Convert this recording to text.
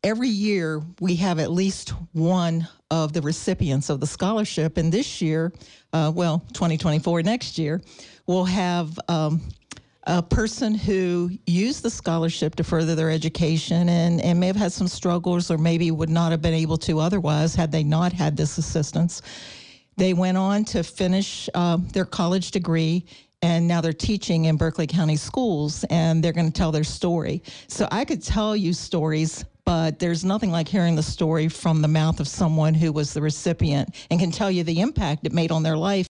every year we have at least one of the recipients of the scholarship. And this year, 2024, next year, we'll have a person who used the scholarship to further their education and may have had some struggles or maybe would not have been able to otherwise had they not had this assistance. They went on to finish their college degree, and now they're teaching in Berkeley County schools, and they're going to tell their story. So I could tell you stories, but there's nothing like hearing the story from the mouth of someone who was the recipient and can tell you the impact it made on their life